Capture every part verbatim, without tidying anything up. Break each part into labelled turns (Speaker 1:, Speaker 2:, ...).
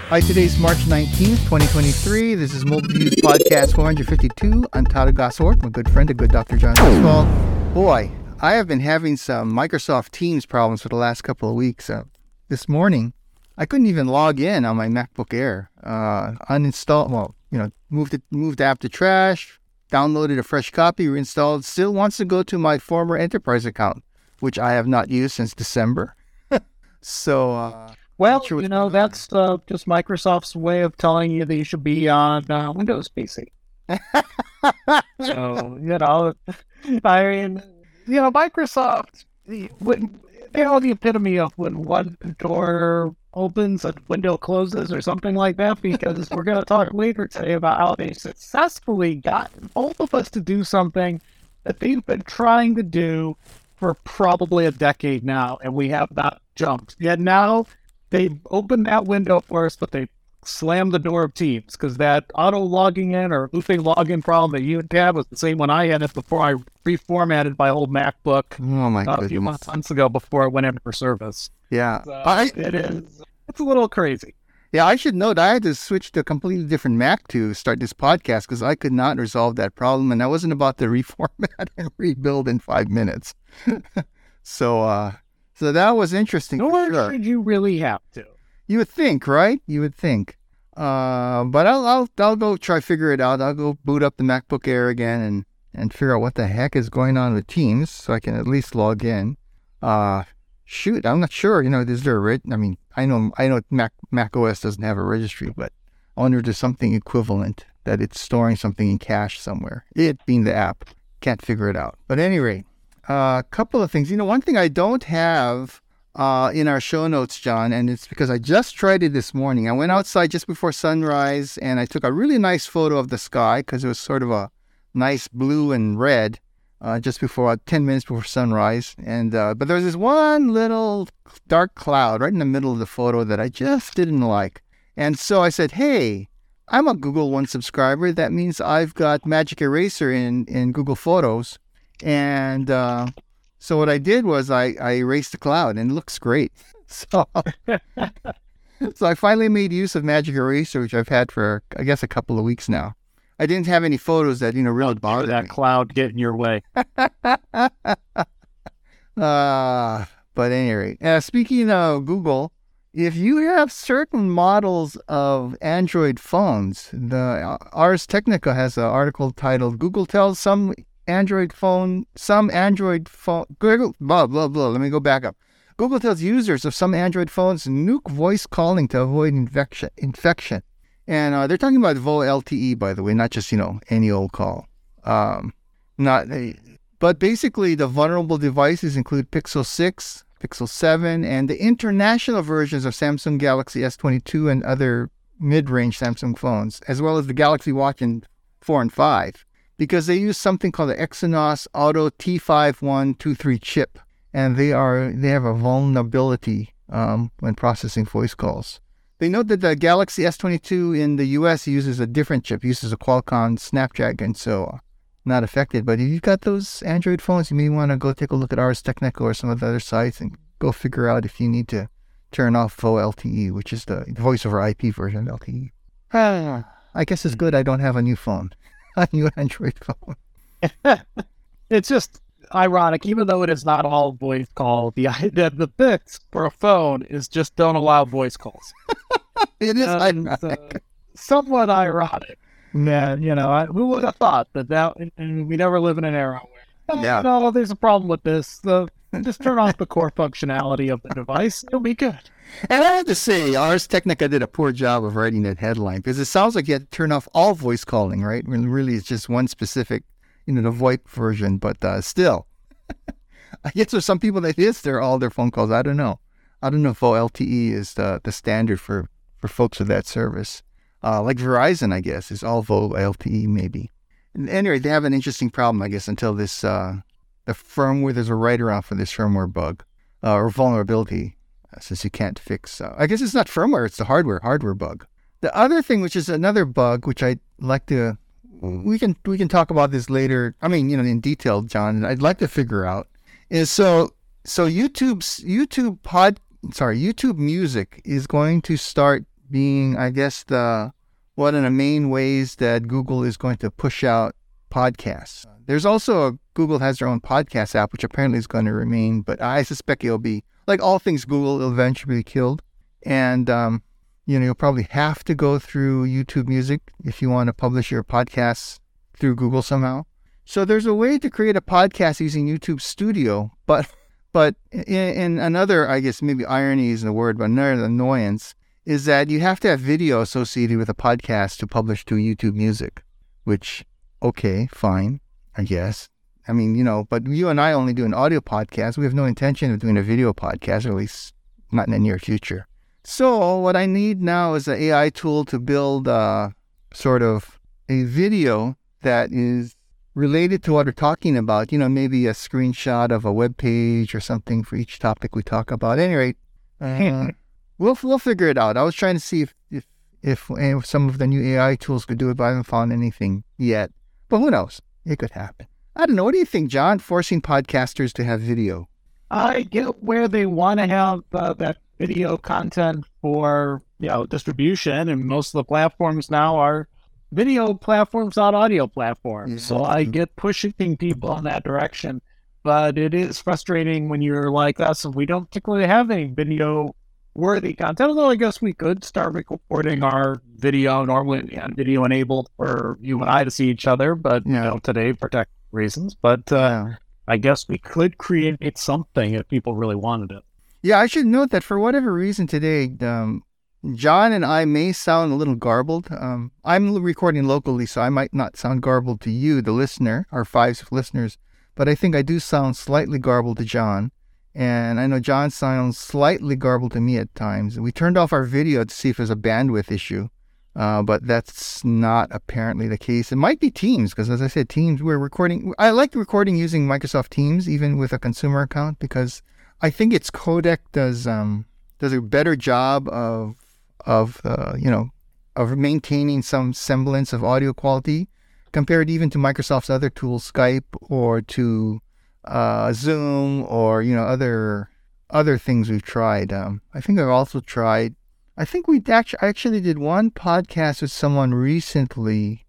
Speaker 1: Hi, today's March nineteenth, twenty twenty-three. This is Mobile Views Podcast four fifty-two. I'm Todd Gossort, my good friend, a good Doctor John Oswald. Boy, I have been having some Microsoft Teams problems for the last couple of weeks. Uh, this morning, I couldn't even log in on my MacBook Air. Uh, uninstalled, well, you know, moved it, moved the app to trash, downloaded a fresh copy, reinstalled, still wants to go to my former enterprise account, which I have not used since December. so, uh...
Speaker 2: Well, sure you know, that's uh, just Microsoft's way of telling you that you should be on uh, Windows P C. So, you know, I mean, you know, Microsoft, when, they are the epitome of when one door opens, a window closes, or something like that, because we're going to talk later today about how they successfully got both of us to do something that they've been trying to do for probably a decade now, and we have not jumped. Yet now, they opened that window for us, but they slammed the door of Teams, because that auto logging in or looping login problem that you had was the same one I had it before I reformatted my old MacBook
Speaker 1: oh my
Speaker 2: uh, a few months, months ago before it went in for service.
Speaker 1: Yeah.
Speaker 2: So
Speaker 1: I,
Speaker 2: it is. It's a little crazy.
Speaker 1: Yeah, I should note I had to switch to a completely different Mac to start this podcast because I could not resolve that problem, and I wasn't about to reformat and rebuild in five minutes. so, uh... So that was interesting.
Speaker 2: Nor
Speaker 1: sure.
Speaker 2: should you really have to.
Speaker 1: You would think, right? You would think. Uh, but I'll, I'll I'll go try figure it out. I'll go boot up the MacBook Air again and, and figure out what the heck is going on with Teams so I can at least log in. Uh, shoot, I'm not sure. You know, is there a reg- I mean, I know I know Mac Mac O S doesn't have a registry, but I wonder if there's something equivalent that it's storing something in cache somewhere. It being the app, can't figure it out. But at any rate. A uh, couple of things. You know, one thing I don't have uh, in our show notes, John, and it's because I just tried it this morning. I went outside just before sunrise, and I took a really nice photo of the sky because it was sort of a nice blue and red uh, just before, uh, ten minutes before sunrise. And uh, but there was this one little dark cloud right in the middle of the photo that I just didn't like. And so I said, hey, I'm a Google One subscriber. That means I've got Magic Eraser in, in Google Photos. And uh, so what I did was I, I erased the cloud, and it looks great. So, so I finally made use of Magic Eraser, which I've had for, I guess, a couple of weeks now. I didn't have any photos that, you know, really bothered
Speaker 2: that
Speaker 1: me.
Speaker 2: cloud get in your way.
Speaker 1: uh, but anyway, uh, speaking of Google, if you have certain models of Android phones, the Ars Technica has an article titled "Google Tells Some Android phone, some Android phone, Google, blah, blah, blah. Let me go back up. Google tells users of some Android phones nuke voice calling to avoid infection. infection. And uh, they're talking about VoLTE, by the way, not just, you know, any old call. Um, not, a, but basically the vulnerable devices include Pixel six, Pixel seven, and the international versions of Samsung Galaxy S twenty-two and other mid-range Samsung phones, as well as the Galaxy Watch in four and five. Because they use something called the Exynos Auto T five one two three chip, and they are they have a vulnerability um, when processing voice calls. They note that the Galaxy S twenty-two in the U S uses a different chip, uses a Qualcomm Snapdragon, so uh, not affected. But if you've got those Android phones, you may want to go take a look at Ars Technica or some of the other sites and go figure out if you need to turn off VoLTE, which is the voice over I P version of L T E. I guess it's good I don't have a new phone. A new Android phone.
Speaker 2: It's just ironic, even though it is not all voice call. The the, the fix for a phone is just don't allow voice calls.
Speaker 1: It is
Speaker 2: and, uh, somewhat ironic. Yeah, you know, I, who would have thought that that? And we never live in an era where,
Speaker 1: yeah,
Speaker 2: no, there's a problem with this. The just turn off the core functionality of the device. It'll be good.
Speaker 1: And I have to say, Ars Technica did a poor job of writing that headline because it sounds like you had to turn off all voice calling, right? When really it's just one specific, you know, the VoIP version. But uh, still, I guess there's some people that is there all their phone calls. I don't know. I don't know if VoLTE is the, the standard for, for folks with that service. Uh, like Verizon, I guess, is all VoLTE maybe. And anyway, they have an interesting problem, I guess, until this, uh, the firmware, there's a write-around for this firmware bug uh, or vulnerability. Since you can't fix, uh, I guess it's not firmware, it's the hardware, hardware bug. The other thing, which is another bug, which I'd like to, we can we can talk about this later. I mean, you know, in detail, John. I'd like to figure out is so so YouTube's YouTube pod, sorry, YouTube Music is going to start being, I guess, the one of the main ways that Google is going to push out podcasts. There's also a, Google has their own podcast app, which apparently is going to remain, but I suspect it'll be, like all things Google, it'll eventually be killed. And, um, you know, you'll probably have to go through YouTube Music if you want to publish your podcasts through Google somehow. So there's a way to create a podcast using YouTube Studio, but but in, in another, I guess maybe irony isn't the word, but another annoyance is that you have to have video associated with a podcast to publish to YouTube Music, which, okay, fine, I guess. I mean, you know, but you and I only do an audio podcast. We have no intention of doing a video podcast, or at least not in the near future. So what I need now is an A I tool to build uh, sort of a video that is related to what we're talking about. You know, maybe a screenshot of a web page or something for each topic we talk about. At any rate, uh, we'll we'll figure it out. I was trying to see if, if if if some of the new A I tools could do it, but I haven't found anything yet. But who knows? It could happen. I don't know. What do you think, John? Forcing podcasters to have video.
Speaker 2: I get where they want to have uh, that video content for, you know, distribution, and most of the platforms now are video platforms, not audio platforms. Yeah. So I get pushing people in that direction, but it is frustrating when you're like us and we don't particularly have any video worthy content. Although I guess we could start recording our video normally and video enabled for you and I to see each other, but yeah. you know, today for tech reasons. But uh, yeah. I guess we could create something if people really wanted it.
Speaker 1: Yeah, I should note that for whatever reason today, um, John and I may sound a little garbled. Um, I'm recording locally, so I might not sound garbled to you, the listener, our five listeners, but I think I do sound slightly garbled to John. And I know John sounds slightly garbled to me at times. We turned off our video to see if there's a bandwidth issue, uh, but that's not apparently the case. It might be Teams, because as I said, Teams, we're recording. I like recording using Microsoft Teams, even with a consumer account, because I think its codec does um, does a better job of of uh, you know of maintaining some semblance of audio quality compared even to Microsoft's other tools, Skype, or to uh, Zoom, or you know other other things we've tried. Um, I think I've also tried. I think we actually actually did one podcast with someone recently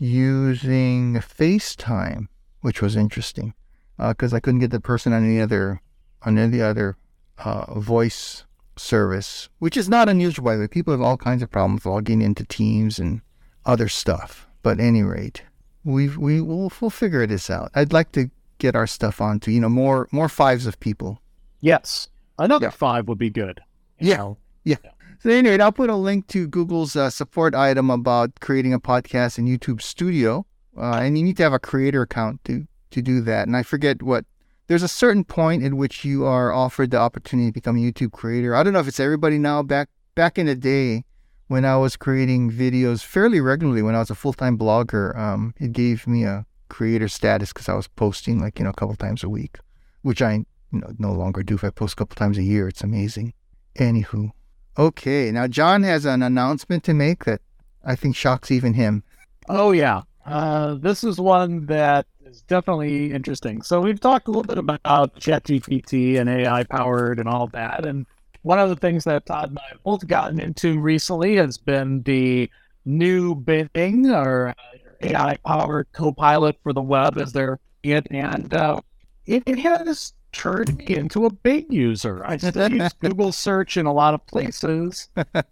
Speaker 1: using FaceTime, which was interesting because uh, I couldn't get the person on any other. on any other uh, voice service, which is not unusual, by the way. People have all kinds of problems logging into Teams and other stuff. But at any rate, we've, we will we'll figure this out. I'd like to get our stuff onto, you know, more more fives of people.
Speaker 2: Yes. Another yeah. five would be good.
Speaker 1: Yeah. Know? yeah. Yeah. So anyway, I'll put a link to Google's uh, support item about creating a podcast in YouTube Studio. Uh, and you need to have a creator account to, to do that. And I forget what There's a certain point in which you are offered the opportunity to become a YouTube creator. I don't know if it's everybody now. Back back in the day when I was creating videos fairly regularly, when I was a full-time blogger, um, it gave me a creator status because I was posting like, you know, a couple times a week, which I you know, no longer do. If I post a couple times a year, it's amazing. Anywho. Okay, now John has an announcement to make that I think shocks even him.
Speaker 2: Oh, yeah. Uh, this is one that is definitely interesting. So we've talked a little bit about ChatGPT and A I powered and all that. And one of the things that Todd and I have both gotten into recently has been the new Bing, or A I powered Copilot for the web, as they're it. And uh, it, it has turned me into a Bing user. I still use Google search in a lot of places,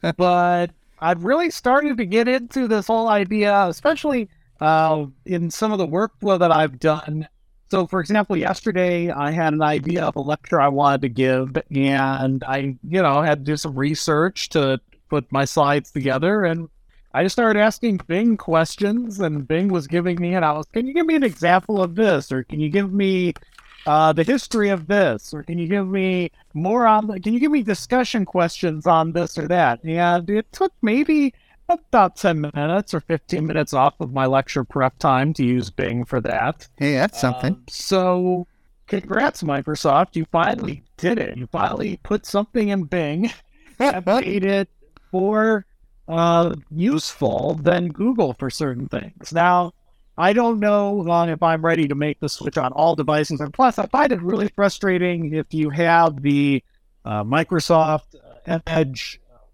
Speaker 2: but I've really started to get into this whole idea, especially Uh, in some of the workflow that I've done. So, for example, yesterday I had an idea of a lecture I wanted to give, and I, you know, had to do some research to put my slides together, and I just started asking Bing questions, and Bing was giving me, and I was, can you give me an example of this, or can you give me uh, the history of this, or can you give me more on, the, can you give me discussion questions on this or that? And it took maybe about ten minutes or fifteen minutes off of my lecture prep time to use Bing for that.
Speaker 1: Hey, that's something.
Speaker 2: Um, so, congrats, Microsoft. You finally did it. You finally put something in Bing and made it more uh, useful than Google for certain things. Now, I don't know uh, if I'm ready to make the switch on all devices. And plus, I find it really frustrating if you have the uh, Microsoft Edge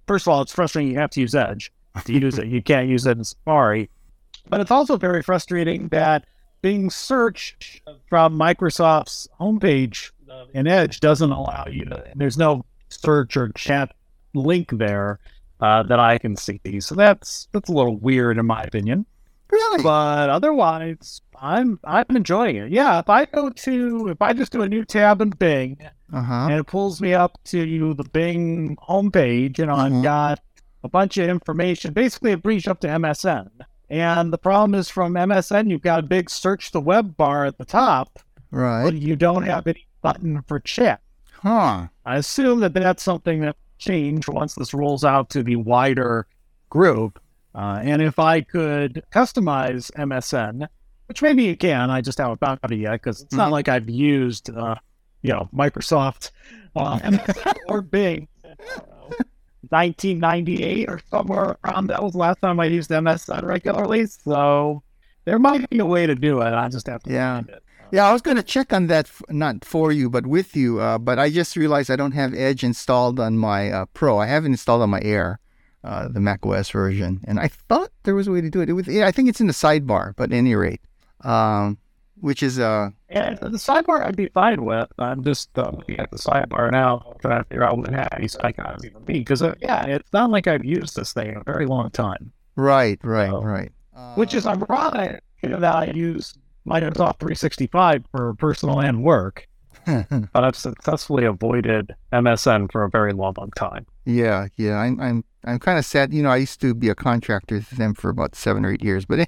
Speaker 2: first of all, it's frustrating. You have to use Edge to use it. You can't use it in Safari. But it's also very frustrating that Bing search from Microsoft's homepage in Edge doesn't allow you to, there's no search or chat link there uh, that I can see. So that's that's a little weird in my opinion.
Speaker 1: Really?
Speaker 2: But otherwise, I'm I'm enjoying it. Yeah, if I go to, if I just do a new tab in Bing,
Speaker 1: Uh-huh.
Speaker 2: and it pulls me up to the Bing homepage, you know,
Speaker 1: Mhm.
Speaker 2: I've got a bunch of information. Basically, it brings you up to M S N. And the problem is from M S N, you've got a big search the web bar at the top, but
Speaker 1: Right.
Speaker 2: you don't have any button for chat.
Speaker 1: Huh.
Speaker 2: I assume that that's something that will change once this rolls out to the wider group. Uh, and if I could customize M S N, which maybe you can, I just haven't found it yet because it's not
Speaker 1: Mhm.
Speaker 2: like I've used, uh, you know, Microsoft uh, M S N or Bing since, I don't know, nineteen ninety-eight or somewhere around. That was the last time I used M S N regularly. So there might be a way to do it. I just have to
Speaker 1: Yeah.
Speaker 2: find it.
Speaker 1: Yeah, I was going to check on that, f- not for you, but with you. Uh, but I just realized I don't have Edge installed on my uh, Pro. I have it installed on my Air, uh, the macOS version. And I thought there was a way to do it. it was, yeah, I think it's in the sidebar, but at any rate, um, which is, uh,
Speaker 2: And the sidebar I'd be fine with. I'm just uh, looking at the sidebar now, trying to figure out what happy icons even mean. Because, uh, yeah, it's not like I've used this thing in a very long time.
Speaker 1: right, right,
Speaker 2: So-
Speaker 1: right.
Speaker 2: Which is ironic, you know, that I use Microsoft three sixty-five for personal and work. But I've successfully avoided M S N for a very long, long time.
Speaker 1: Yeah, yeah. I'm I'm I'm kind of sad. You know, I used to be a contractor to them for about seven or eight years, but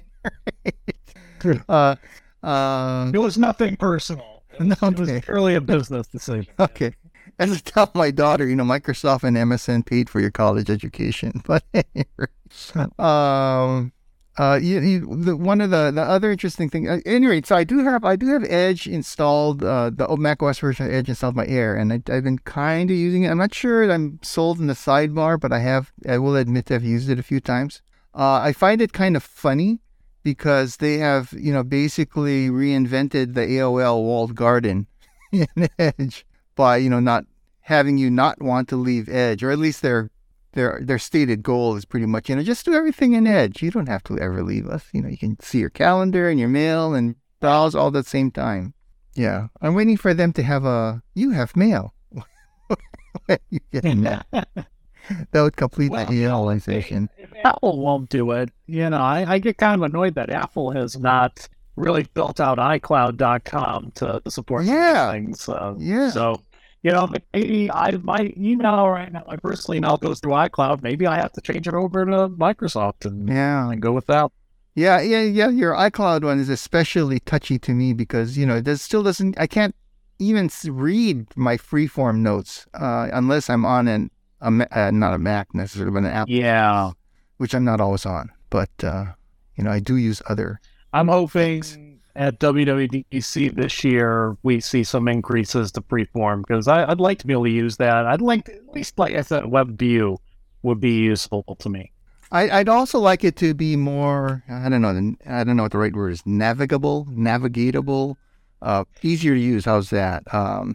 Speaker 1: anyway. uh, uh,
Speaker 2: It was nothing personal. It was, it was
Speaker 1: Okay.
Speaker 2: purely a business decision.
Speaker 1: okay. As I tell my daughter, you know, Microsoft and M S N paid for your college education, but anyway. um. Uh, you, you, the, one of the, the other interesting thing, uh, anyway, so I do have I do have Edge installed, uh, the macOS version of Edge installed on my Air, and I, I've been kind of using it. I'm not sure that I'm sold in the sidebar, but I have. I will admit I've used it a few times. Uh, I find it kind of funny because they have, you know, basically reinvented the A O L walled garden in Edge by, you know, not having you not want to leave Edge, or at least their their their stated goal is pretty much, you know, just do everything in Edge. You don't have to ever leave us. You know, you can see your calendar and your mail and browse all at the same time. Yeah, I'm waiting for them to have a you have mail. When you get mail. That would complete
Speaker 2: Well,
Speaker 1: the realization.
Speaker 2: If Apple won't do it, you know, I, I get kind of annoyed that Apple has not really built out iCloud dot com to, to support
Speaker 1: Yeah.
Speaker 2: these things. Uh,
Speaker 1: Yeah.
Speaker 2: So, you know, maybe I my email right now, my personal email goes through iCloud. Maybe I have to change it over to Microsoft and,
Speaker 1: Yeah.
Speaker 2: and go with that.
Speaker 1: Yeah, yeah, yeah. Your iCloud one is especially touchy to me because, you know, it does, still doesn't, I can't even s- read my freeform notes uh, unless I'm on an, a, Ma- uh, not a Mac necessarily, but an app,
Speaker 2: Yeah.
Speaker 1: which I'm not always on. But, uh, you know, I do use other.
Speaker 2: I'm hoping at W W D C this year we see some increases to freeform because I'd like to be able to use that. I'd like to, at least, like I said, WebView would be useful to me.
Speaker 1: I, I'd also like it to be more, I don't know, I don't know what the right word is, navigable, navigatable, uh, easier to use. How's that? Um,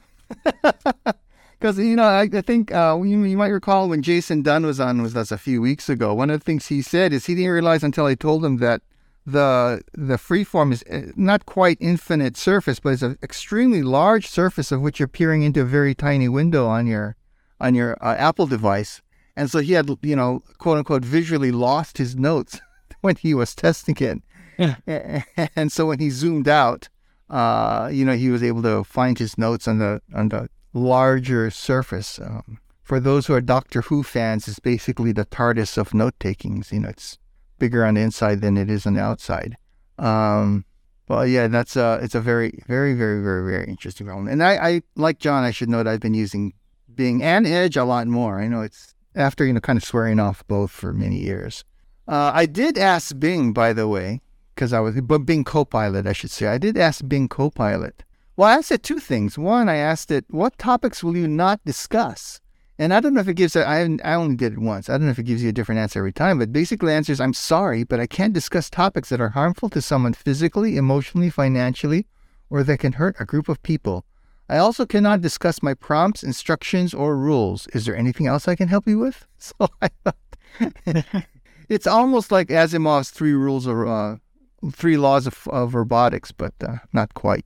Speaker 1: Because, you know, I, I think uh, you, you might recall when Jason Dunn was on with us a few weeks ago, one of the things he said is he didn't realize until I told him that the the freeform is uh, not quite infinite surface, but it's an extremely large surface of which you're peering into a very tiny window on your on your uh, Apple device. And so he had, you know, quote unquote, visually lost his notes when he was testing it.
Speaker 2: Yeah.
Speaker 1: And so when he zoomed out, uh, you know, he was able to find his notes on the on the larger surface. Um, for those who are Doctor Who fans, it's basically the TARDIS of note takings. You know, it's bigger on the inside than it is on the outside. Um, well, yeah, that's uh, it's a very, very, very, very, very interesting problem. And I, I, like John, I should note I've been using Bing and Edge a lot more. I know it's after, you know, kind of swearing off both for many years. Uh, I did ask Bing, by the way, because I was, but Bing Copilot, I should say. I did ask Bing Copilot. Well, I asked it two things. One, I asked it, what topics will you not discuss? And I don't know if it gives, a, I, haven't- I only did it once. I don't know if it gives you a different answer every time, but basically the answer is, I'm sorry, but I can't discuss topics that are harmful to someone physically, emotionally, financially, or that can hurt a group of people. I also cannot discuss my prompts, instructions, or rules. Is there anything else I can help you with? So I thought it's almost like Asimov's three rules of uh, three laws of, of robotics, but uh, not quite.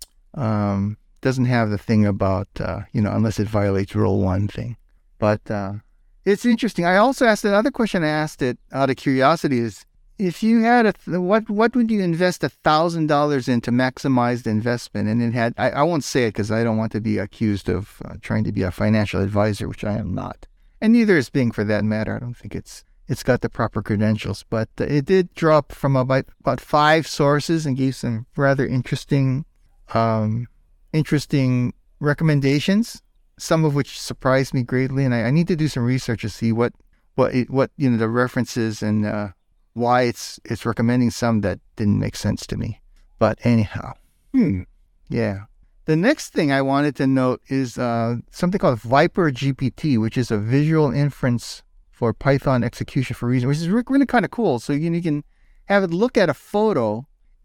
Speaker 1: Um, doesn't have the thing about uh, you know, unless it violates rule one thing. But uh, it's interesting. I also asked another question. I asked it out of curiosity: is if you had a th- what what would you invest a thousand dollars in to maximize the investment? And it had I, I won't say it because I don't want to be accused of uh, trying to be a financial advisor, which I am not, and neither is Bing for that matter. I don't think it's it's got the proper credentials, but uh, it did drop from about about five sources and gave some rather interesting um, interesting recommendations. Some of which surprised me greatly, and I, I need to do some research to see what what it, what you know the references and uh, why it's it's recommending some that didn't make sense to me. But anyhow, hmm, yeah. The next thing I wanted to note is uh, something called Viper G P T, which is a visual inference for Python execution for reason, which is re- really kind of cool. So you, you can have it look at a photo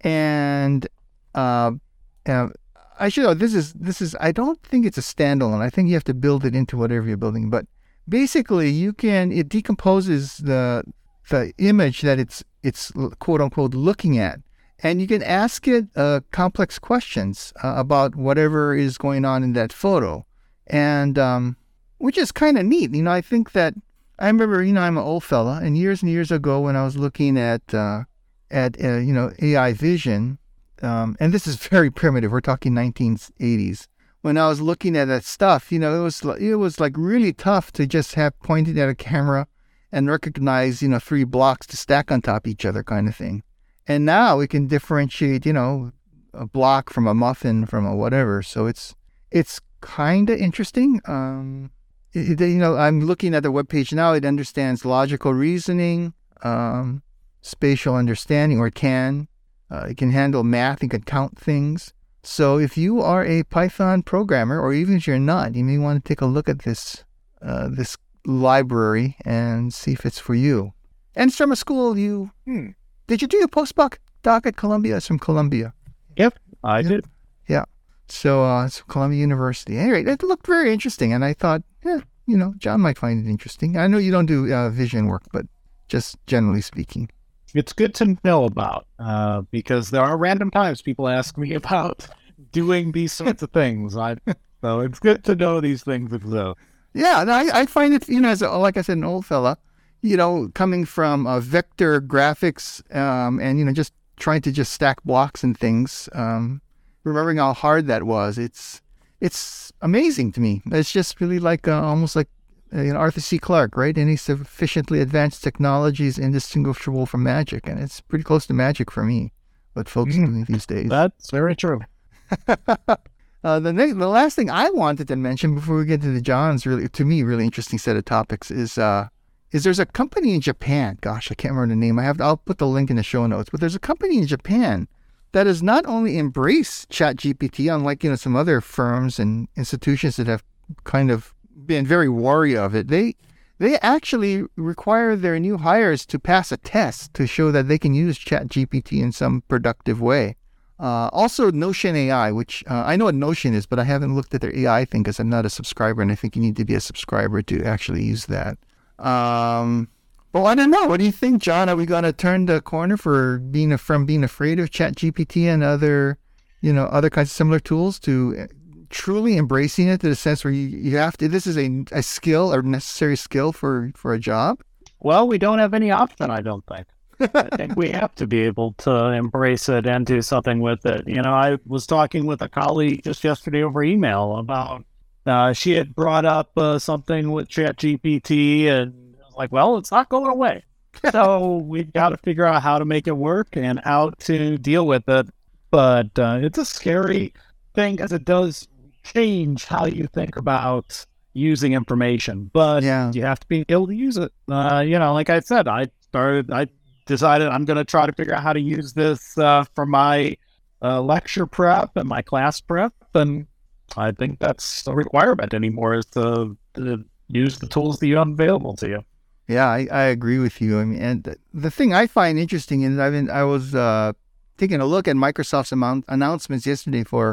Speaker 1: and uh, uh, I should know this is this is I don't think it's a standalone. I think you have to build it into whatever you're building. But basically, you can it decomposes the the image that it's it's quote unquote looking at, and you can ask it uh, complex questions uh, about whatever is going on in that photo, and um, which is kind of neat. You know, I think that I remember. You know, I'm an old fella, and years and years ago when I was looking at uh, at uh, you know A I vision. Um, and this is very primitive. We're talking nineteen eighties. When I was looking at that stuff, you know, it was it was like really tough to just have pointed at a camera and recognize, you know, three blocks to stack on top of each other kind of thing. And now we can differentiate, you know, a block from a muffin from a whatever. So it's it's kind of interesting. Um, it, you know, I'm looking at the webpage now. It understands logical reasoning, um, spatial understanding, or it can. Uh, it can handle math. It can count things. So if you are a Python programmer, or even if you're not, you may want to take a look at this uh, this library and see if it's for you. And it's from a school you... Hmm, did you do your postdoc doc at Columbia? It's from Columbia.
Speaker 2: Yep, I
Speaker 1: yeah.
Speaker 2: did.
Speaker 1: Yeah. So uh, it's Columbia University. Anyway, it looked very interesting. And I thought, yeah, you know, John might find it interesting. I know you don't do uh, vision work, but just generally speaking.
Speaker 2: It's good to know about uh, because there are random times people ask me about doing these sorts of things. I, so it's good to know these things exist.
Speaker 1: Yeah, and I, I find it, you know, as a, like I said, an old fella, you know, coming from uh, vector graphics um, and, you know, just trying to just stack blocks and things, um, remembering how hard that was, it's it's amazing to me. It's just really like uh, almost like you know, Arthur C. Clarke, right? Any sufficiently advanced technology is indistinguishable from magic, and it's pretty close to magic for me, what folks mm, are doing these days.
Speaker 2: That's very true.
Speaker 1: uh, the next, the last thing I wanted to mention before we get to the John's really, to me, really interesting set of topics is uh, is there's a company in Japan. Gosh, I can't remember the name. I have. To, I'll put the link in the show notes. But there's a company in Japan that has not only embraced ChatGPT, unlike you know some other firms and institutions that have kind of been very wary of it. They they actually require their new hires to pass a test to show that they can use ChatGPT in some productive way. Uh, also, Notion A I, which uh, I know what Notion is, but I haven't looked at their A I thing because I'm not a subscriber, and I think you need to be a subscriber to actually use that. Um, well, I don't know. What do you think, John? Are we going to turn the corner for being from being afraid of ChatGPT and other, you know, other kinds of similar tools to truly embracing it to the sense where you, you have to, this is a, a skill or necessary skill for, for a job?
Speaker 2: Well, we don't have any option, I don't think. I think we have to be able to embrace it and do something with it. You know, I was talking with a colleague just yesterday over email about, uh, she had brought up uh, something with ChatGPT, and I was like, well, it's not going away. So we've got to figure out how to make it work and how to deal with it. But uh, it's a scary thing because it does change how you think about using information, but
Speaker 1: yeah.
Speaker 2: you have to be able to use it. Uh, you know, like I said, I started, I decided I'm going to try to figure out how to use this uh, for my uh, lecture prep and my class prep. And I think that's a requirement anymore, is to, to use the tools that you have available to you.
Speaker 1: Yeah, I, I agree with you. I mean, and the, the thing I find interesting is, I mean, I was uh, taking a look at Microsoft's amount, announcements yesterday for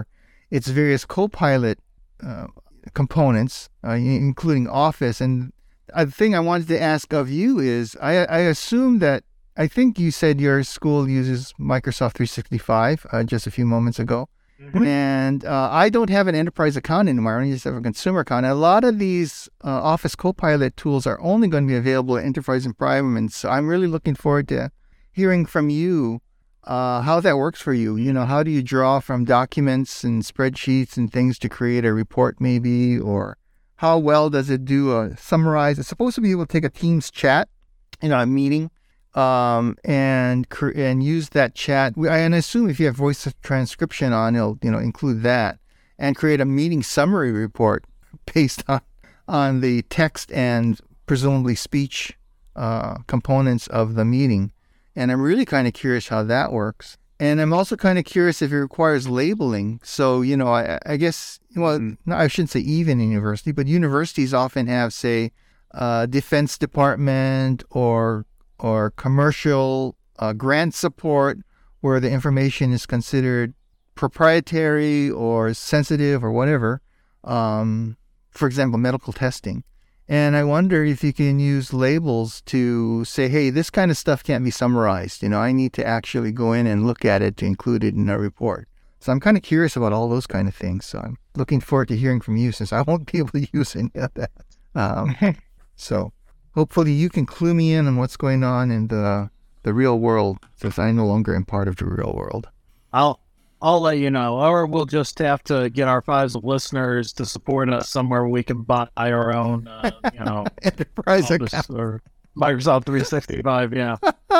Speaker 1: its various Copilot uh, components, uh, including Office. And the thing I wanted to ask of you is, I, I assume that, I think you said your school uses Microsoft three sixty-five uh, just a few moments ago. Mm-hmm. And uh, I don't have an enterprise account anymore. I just have a consumer account. And a lot of these uh, Office Copilot tools are only going to be available at Enterprise and Prime. And so I'm really looking forward to hearing from you uh, how that works for you. You know, how do you draw from documents and spreadsheets and things to create a report maybe? Or how well does it do a summarize? It's supposed to be able to take a Teams chat, you know, a meeting, um, and and use that chat. And I assume if you have voice transcription on, it'll, you know, include that and create a meeting summary report based on, on the text and presumably speech uh, components of the meeting. And I'm really kind of curious how that works. And I'm also kind of curious if it requires labeling. So, you know, I, I guess, well, no, I shouldn't say even in university, but universities often have, say, uh, Defense Department or or commercial uh, grant support where the information is considered proprietary or sensitive or whatever. Um, for example, medical testing. And I wonder if you can use labels to say, hey, this kind of stuff can't be summarized. You know, I need to actually go in and look at it to include it in a report. So I'm kind of curious about all those kind of things. So I'm looking forward to hearing from you since I won't be able to use any of that. Um, so hopefully you can clue me in on what's going on in the the real world, since I no longer am part of the real world.
Speaker 2: I'll I'll let you know, or we'll just have to get our fives of listeners to support us somewhere we can buy our own, uh, you know,
Speaker 1: enterprise account
Speaker 2: or Microsoft three sixty-five. Yeah,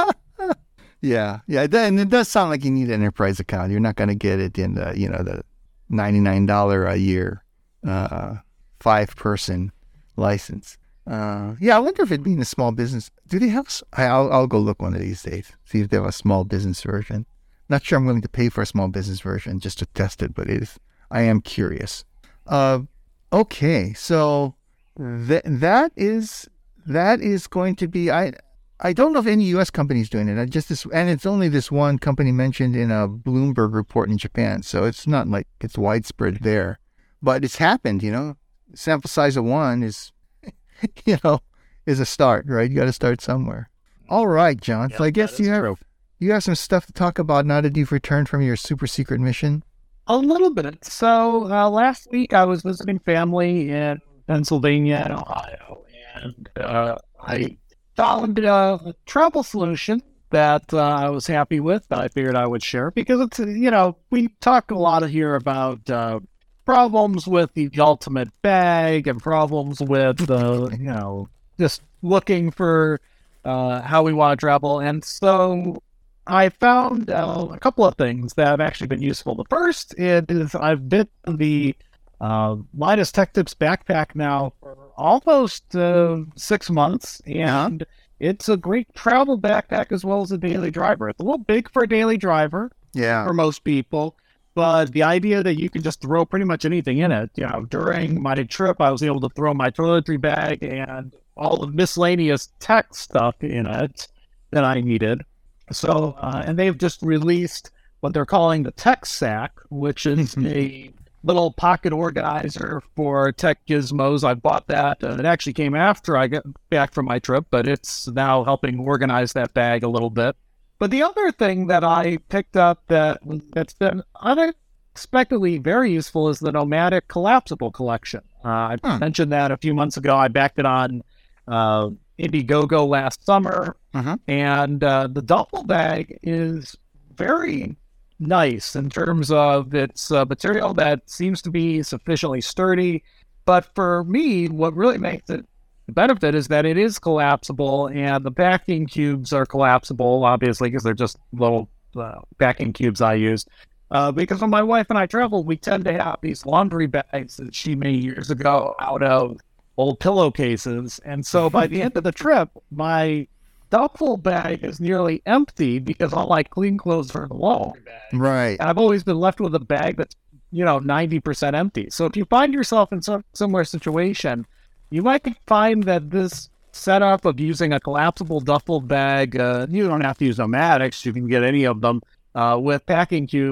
Speaker 1: yeah, yeah. And it does sound like you need an enterprise account. You're not going to get it in the, you know, the ninety-nine dollars a year, uh, five person license. Uh, yeah, I wonder if it'd be in a small business. Do they have? I'll I'll go look one of these days, see if they have a small business version. Not sure I'm willing to pay for a small business version just to test it, but it is, I am curious. Uh, okay, so that that is that is going to be. I I don't know if any U S company is doing it. I just this, and it's only this one company mentioned in a Bloomberg report in Japan, so it's not like it's widespread there. But it's happened, you know. Sample size of one is, you know, is a start, right? You got to start somewhere. All right, John.
Speaker 2: Yeah,
Speaker 1: so I guess you have.
Speaker 2: True.
Speaker 1: You have some stuff to talk about now that you've returned from your super secret mission?
Speaker 2: A little bit. So uh, last week I was visiting family in Pennsylvania and Ohio, and uh, I found uh, a travel solution that uh, I was happy with that I figured I would share because it's, you know, we talk a lot here about uh, problems with the ultimate bag and problems with, uh, you know, just looking for uh, how we want to travel. And so I found uh, a couple of things that have actually been useful. The first is I've been in the uh, Linus Tech Tips backpack now for almost uh, six months, and it's a great travel backpack as well as a daily driver. It's a little big for a daily driver,
Speaker 1: yeah,
Speaker 2: for most people, but the idea that you can just throw pretty much anything in it. You know, during my trip, I was able to throw my toiletry bag and all the miscellaneous tech stuff in it that I needed. So, uh, and they've just released what they're calling the Tech Sack, which is a little pocket organizer for tech gizmos. I bought that. Uh, it actually came after I got back from my trip, but it's now helping organize that bag a little bit. But the other thing that I picked up that, that's been unexpectedly very useful is the Nomadic Collapsible Collection. Uh, I huh. mentioned that a few months ago. I backed it on uh, Indiegogo last summer, uh-huh. and uh, the duffel bag is very nice in terms of its uh, material that seems to be sufficiently sturdy. But for me, what really makes it the benefit is that it is collapsible, and the packing cubes are collapsible, obviously, because they're just little uh, packing cubes I use. Uh, because when my wife and I travel, we tend to have these laundry bags that she made years ago out of old pillowcases. And so by the end of the trip, my duffel bag is nearly empty because all my clean clothes are in the laundry bag.
Speaker 1: Right.
Speaker 2: And I've always been left with a bag that's, you know, ninety percent empty. So if you find yourself in some similar situation, you might find that this setup of using a collapsible duffel bag, uh, you don't have to use Nomadics, you can get any of them uh, with packing cubes,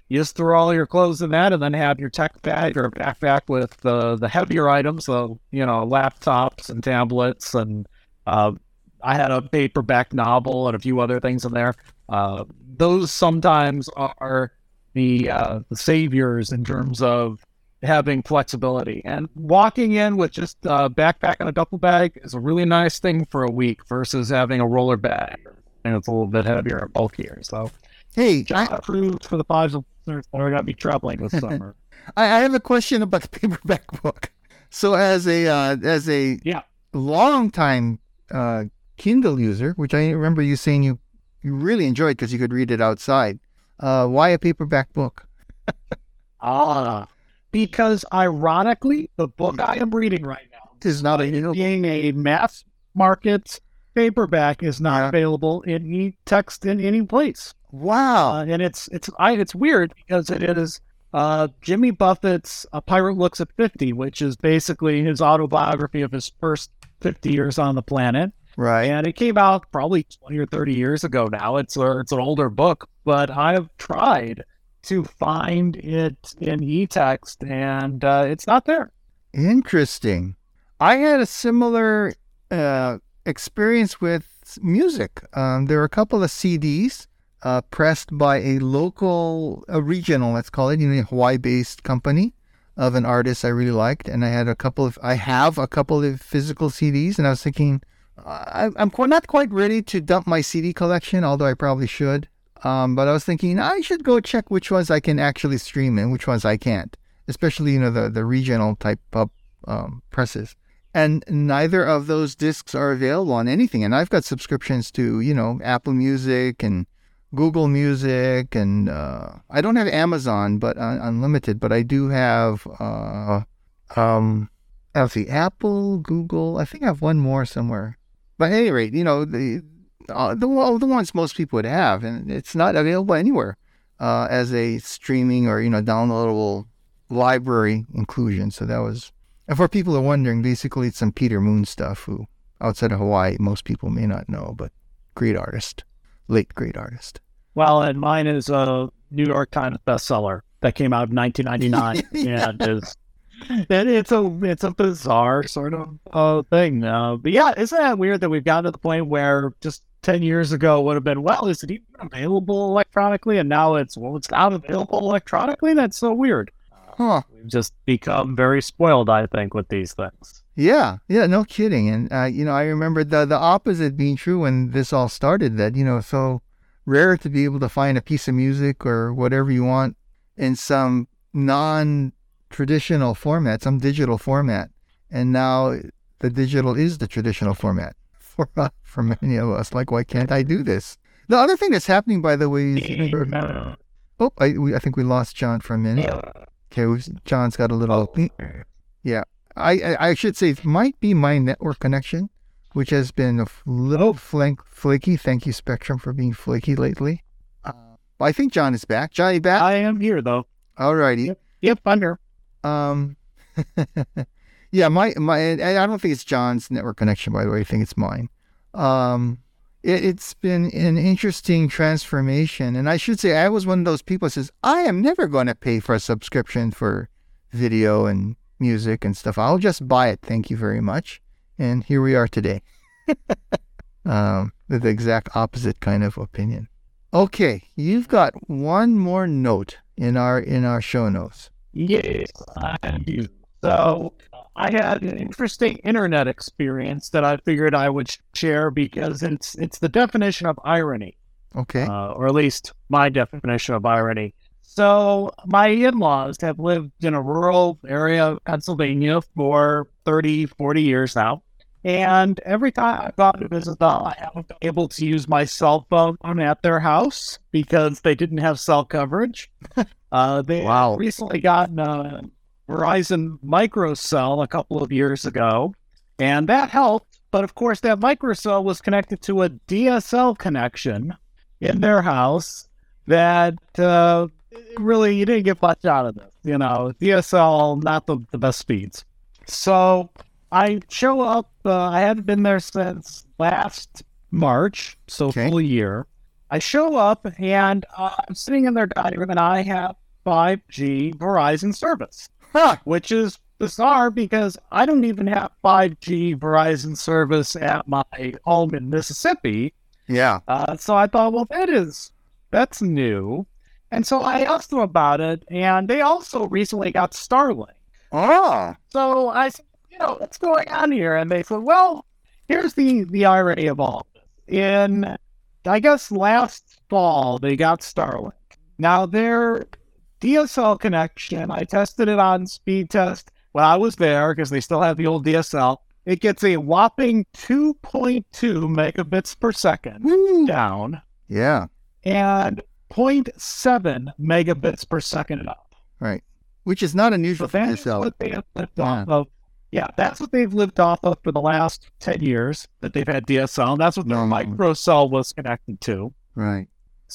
Speaker 2: You just throw all your clothes in that and then have your tech bag or backpack with uh, the heavier items, so, you know, laptops and tablets. And uh, I had a paperback novel and a few other things in there. Uh, those sometimes are the, uh, the saviors in terms of having flexibility. And walking in with just a backpack and a duffel bag is a really nice thing for a week versus having a roller bag. And it's a little bit heavier and bulkier. So,
Speaker 1: hey,
Speaker 2: just
Speaker 1: I,
Speaker 2: approved for the five listeners that are going to be traveling this summer.
Speaker 1: I I have a question about the paperback book. So, as a uh, as a
Speaker 2: Yeah.
Speaker 1: long time uh, Kindle user, which I remember you saying you, you really enjoyed because you could read it outside, uh, why a paperback book?
Speaker 2: Ah, because ironically, the book I am reading right now,
Speaker 1: Is not a
Speaker 2: being a mass market paperback, is not
Speaker 1: Yeah.
Speaker 2: available in e-text in any place.
Speaker 1: wow.
Speaker 2: Uh, and it's it's I it's weird because it is uh, Jimmy Buffett's A Pirate Looks at fifty, which is basically his autobiography of his first fifty years on the planet.
Speaker 1: Right.
Speaker 2: And it came out probably twenty or thirty years ago now. It's a, it's an older book, but I've tried to find it in e-text, and uh, it's not there.
Speaker 1: Interesting. I had a similar uh, experience with music. Um, there were a couple of C Ds uh, pressed by a local, a regional, let's call it, you know, Hawaii-based company of an artist I really liked, and I had a couple of, I have a couple of physical C Ds, and I was thinking, I, I'm qu- not quite ready to dump my C D collection, although I probably should. Um, but I was thinking I should go check which ones I can actually stream and which ones I can't, especially, you know, the, the regional type pub um, presses. And neither of those discs are available on anything. And I've got subscriptions to, you know, Apple Music and Google Music. And uh, I don't have Amazon, but uh, Unlimited, but I do have, uh, um, let's see, Apple, Google. I think I have one more somewhere. But at any rate, you know, the uh, the well, the ones most people would have, and it's not available anywhere uh, as a streaming or, you know, downloadable library inclusion. So that was, and for people who are wondering, basically it's some Peter Moon stuff, who outside of Hawaii most people may not know, but great artist, late great artist.
Speaker 2: Well, and mine is a New York Times bestseller that came out in nineteen ninety-nine,
Speaker 1: Yeah.
Speaker 2: and is and it's a it's a bizarre sort of uh, thing. Uh, but yeah, isn't that weird that we've gotten to the point where just ten years ago would have been, well, is it even available electronically? And now it's, well, it's not available electronically? That's so weird.
Speaker 1: Huh.
Speaker 2: We've just become very spoiled, I think, with these things.
Speaker 1: Yeah, yeah, no kidding. And, uh, you know, I remember the, the opposite being true when this all started, that, you know, so rare to be able to find a piece of music or whatever you want in some non-traditional format, some digital format. And now the digital is the traditional format for uh, for many of us. Like, why can't I do this? The other thing that's happening, by the way, is... Oh, I, we, I think we lost John for a minute. Okay, we've, John's got a little... Yeah. I, I I should say it might be my network connection, which has been a f- little flank, flaky. Thank you, Spectrum, for being flaky lately. Uh, I think John is back. Johnny back?
Speaker 2: I am here, though.
Speaker 1: Alrighty.
Speaker 2: Yep, yep, I'm here.
Speaker 1: Um, yeah, my my. I don't think it's John's network connection, by the way. I think it's mine. Um, it, it's been an interesting transformation, and I should say I was one of those people who says I am never going to pay for a subscription for video and music and stuff. I'll just buy it. Thank you very much. And here we are today. um, with the exact opposite kind of opinion. Okay, you've got one more note in our in our show notes.
Speaker 2: Yes, I do. So I had an interesting internet experience that I figured I would share because it's it's the definition of irony,
Speaker 1: Okay.
Speaker 2: uh, or at least my definition of irony. So my in-laws have lived in a rural area of Pennsylvania for thirty, forty years now. And every time I've gone to visit them, I haven't been able to use my cell phone at their house because they didn't have cell coverage. Uh, they
Speaker 1: Wow.
Speaker 2: recently gotten a Verizon microcell a couple of years ago, and that helped. But of course, that microcell was connected to a D S L connection in their house that uh, really, you didn't get much out of this. You know, D S L, not the, the best speeds. So I show up, uh, I hadn't been there since last March, so
Speaker 1: Okay.
Speaker 2: full year. I show up and uh, I'm sitting in their dining room and I have five G Verizon service,
Speaker 1: Huh.
Speaker 2: which is bizarre because I don't even have five G Verizon service at my home in Mississippi.
Speaker 1: Yeah.
Speaker 2: Uh, so I thought, well, that is, that's new. And so I asked them about it, and they also recently got Starlink.
Speaker 1: Oh.
Speaker 2: So I said, you know, what's going on here? And they said, well, here's the, the irony of all of this. In, I guess, last fall, they got Starlink. Now, their D S L connection, I tested it on speed test when I was there, because they still have the old D S L. It gets a whopping two point two megabits per second
Speaker 1: Woo.
Speaker 2: down.
Speaker 1: Yeah.
Speaker 2: And zero point seven megabits per second up.
Speaker 1: Right. Which is not unusual
Speaker 2: So
Speaker 1: for
Speaker 2: that's
Speaker 1: D S L.
Speaker 2: what they have lived
Speaker 1: Yeah.
Speaker 2: off of. Yeah, that's what they've lived off of for the last ten years that they've had D S L. And that's what their
Speaker 1: No.
Speaker 2: microcell was connected to.
Speaker 1: Right.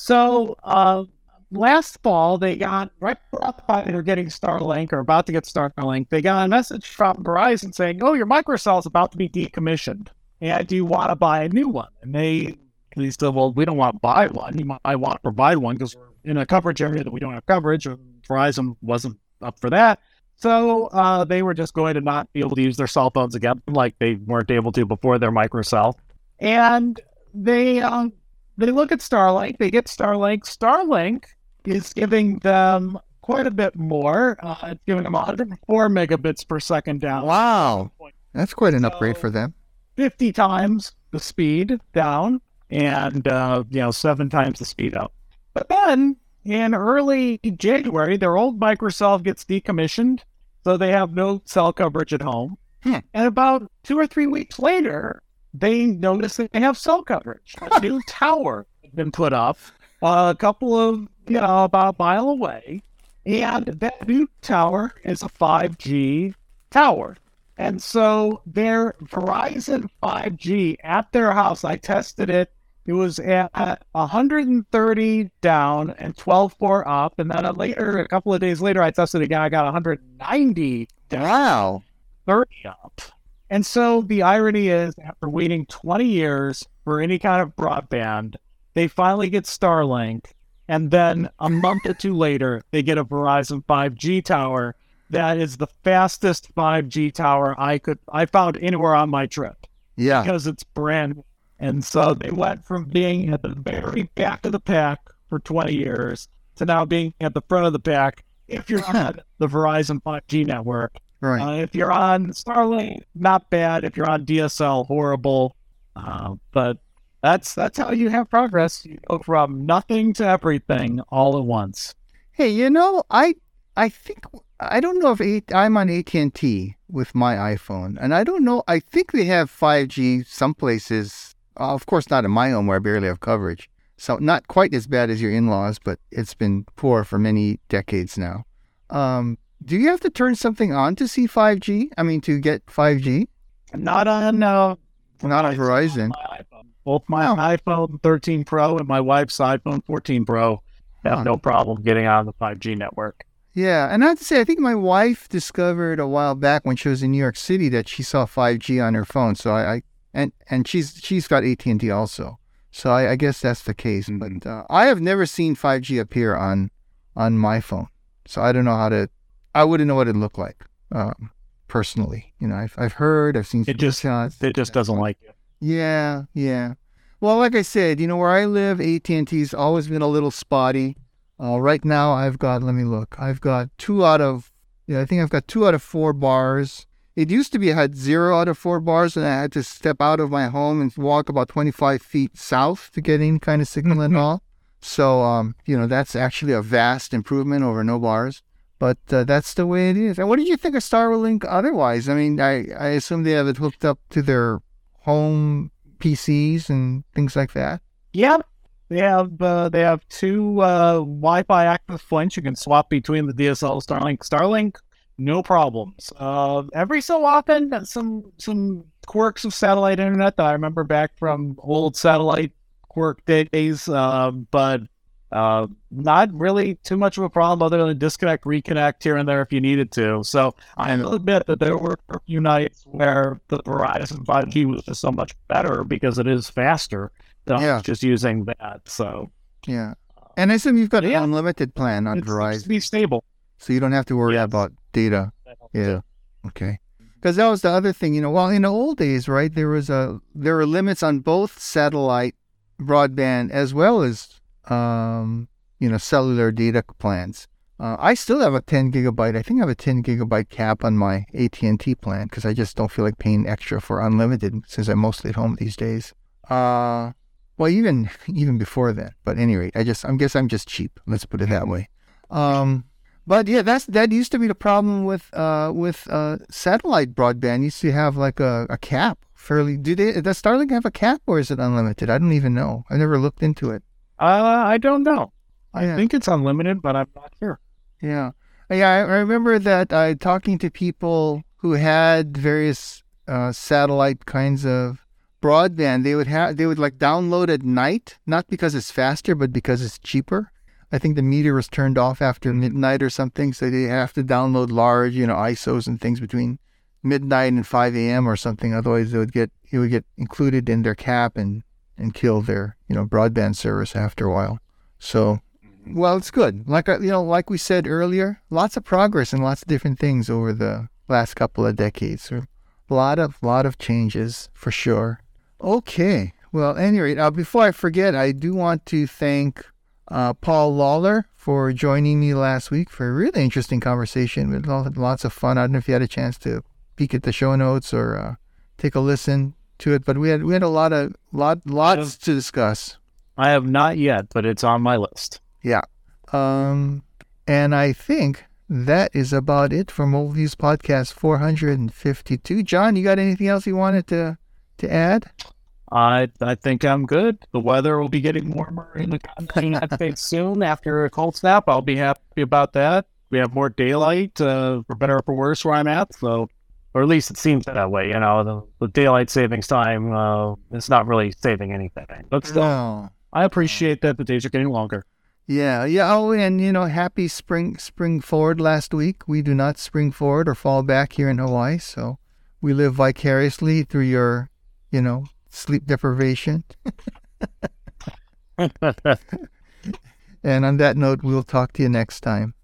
Speaker 2: So uh, last fall, they got, right before they were getting Starlink or about to get Starlink, they got a message from Verizon saying, oh, your microcell is about to be decommissioned. And do you want to buy a new one? And they They said, well, we don't want to buy one. You might, I want to provide one because we're in a coverage area that we don't have coverage. Verizon wasn't up for that. So uh, they were just going to not be able to use their cell phones again, like they weren't able to before their microcell. And they um, they look at Starlink. They get Starlink. Starlink is giving them quite a bit more. Uh, it's giving them one hundred four megabits per second down.
Speaker 1: Wow. That's quite an
Speaker 2: So-
Speaker 1: upgrade for them.
Speaker 2: fifty times the speed down. And, uh, you know, seven times the speed up. But then, in early January, their old microcell gets decommissioned, so they have no cell coverage at home.
Speaker 1: Hmm.
Speaker 2: And about two or three weeks later, they notice that they have cell coverage. A new tower had been put up a couple of, you know, about a mile away. And that new tower is a five G tower. And so their Verizon five G at their house, I tested it. It was at one hundred thirty down and twelve four up. And then later, a couple of days later, I tested it again. I got one hundred ninety down,
Speaker 1: Wow.
Speaker 2: thirty up. And so the irony is, after waiting twenty years for any kind of broadband, they finally get Starlink. And then a month or two later, they get a Verizon five G tower. That is the fastest five G tower I could I found anywhere on my trip
Speaker 1: Yeah.
Speaker 2: because it's brand new. And so they went from being at the very back of the pack for twenty years to now being at the front of the pack if you're on the Verizon five G network.
Speaker 1: Right.
Speaker 2: Uh, if you're on Starlink, not bad. If you're on D S L, horrible. Uh, but that's that's how you have progress. You go from nothing to everything all at once.
Speaker 1: Hey, you know, I I think I don't know if i I'm on A T and T with my iPhone, and I don't know. I think they have five G some places. Uh, of course, not in my home where I barely have coverage. So not quite as bad as your in-laws, but it's been poor for many decades now. Um, do you have to turn something on to see five G? I mean, to get five G?
Speaker 2: Not on uh,
Speaker 1: Not on Verizon.
Speaker 2: my iPhone. Both my
Speaker 1: Oh.
Speaker 2: iPhone thirteen Pro and my wife's iPhone fourteen Pro have
Speaker 1: Huh.
Speaker 2: no problem getting on the five G network.
Speaker 1: Yeah, and I have to say, I think my wife discovered a while back when she was in New York City that she saw five G on her phone. So I, I and and she's she's got A T and T also. So I, I guess that's the case. But uh, I have never seen five G appear on on my phone. So I don't know how to. I wouldn't know what it looked like um, personally. You know, I've I've heard, I've seen
Speaker 2: It just
Speaker 1: shots.
Speaker 2: it just doesn't like you.
Speaker 1: Yeah, yeah. Well, like I said, you know, where I live, A T and T's always been a little spotty. Uh, right now, I've got, let me look, I've got two out of, yeah, I think I've got two out of four bars. It used to be I had zero out of four bars, and I had to step out of my home and walk about twenty-five feet south to get any kind of signal at all. So, um, you know, that's actually a vast improvement over no bars. But uh, that's the way it is. And what did you think of Starlink otherwise? I mean, I, I assume they have it hooked up to their home P Cs and things like that.
Speaker 2: Yep. They have uh, they have two uh, Wi-Fi active points. You can swap between the D S L Starlink. Starlink, no problems. Uh, every so often, some some quirks of satellite internet that I remember back from old satellite quirk days. Uh, but Uh, not really too much of a problem other than disconnect, reconnect here and there if you needed to. So I will admit that there were a few nights where the Verizon five G was just so much better because it is faster than
Speaker 1: Yeah.
Speaker 2: just using that. So
Speaker 1: Yeah. And I assume you've got
Speaker 2: Yeah.
Speaker 1: an unlimited plan on
Speaker 2: it seems to
Speaker 1: Verizon,
Speaker 2: be stable.
Speaker 1: so you don't have to worry
Speaker 2: Yes.
Speaker 1: about data. Yeah. Okay. Because that was the other thing, you know. Well, in the old days, right, there was a there were limits on both satellite broadband as well as um, you know, cellular data plans. Uh, I still have a ten gigabyte. I think I have a ten gigabyte cap on my A T and T plan because I just don't feel like paying extra for unlimited since I'm mostly at home these days. Uh, well, even even before that. But at any rate, I just I guess I'm just cheap. Let's put it that way. Um, but yeah, that's that used to be the problem with uh with uh satellite broadband. Used to have like a, a cap. Fairly, do they does Starlink have a cap or is it unlimited? I don't even know. I never looked into it.
Speaker 2: Uh, I don't know. I
Speaker 1: Yeah.
Speaker 2: think it's unlimited, but I'm not sure.
Speaker 1: Yeah, yeah. I I remember that I talking to people who had various uh, satellite kinds of broadband. They would have they would like download at night, not because it's faster, but because it's cheaper. I think the meter was turned off after midnight or something, so they have to download large, you know, I S Os and things between midnight and five a m or something. Otherwise, they would get it would get included in their cap and and kill their you know broadband service after a while. So. Well, it's good. Like I- you know, like we said earlier, lots of progress and lots of different things over the last couple of decades. So a lot of lot of changes for sure. Okay. Well, at any rate, uh, before I forget, I do want to thank uh, Paul Lawler for joining me last week for a really interesting conversation. We had lo- lots of fun. I don't know if you had a chance to peek at the show notes or uh, take a listen to it, but we had we had a lot of lot lots to discuss.
Speaker 2: I have not yet, but it's on my list.
Speaker 1: Yeah. Um, and I think that is about it for Mobile Views Podcast four hundred fifty-two. John, you got anything else you wanted to, to add?
Speaker 2: I I think I'm good. The weather will be getting warmer in the United States soon after a cold snap. I'll be happy about that. We have more daylight, uh, for better or for worse, where I'm at. So, or at least it seems that way. You know, the, the daylight savings time uh, is not really saving anything. But still,
Speaker 1: No.
Speaker 2: I appreciate that the days are getting longer.
Speaker 1: Yeah, yeah. Oh, and you know, happy spring spring forward last week. We do not spring forward or fall back here in Hawaii, so we live vicariously through your, you know, sleep deprivation. And on that note, we'll talk to you next time.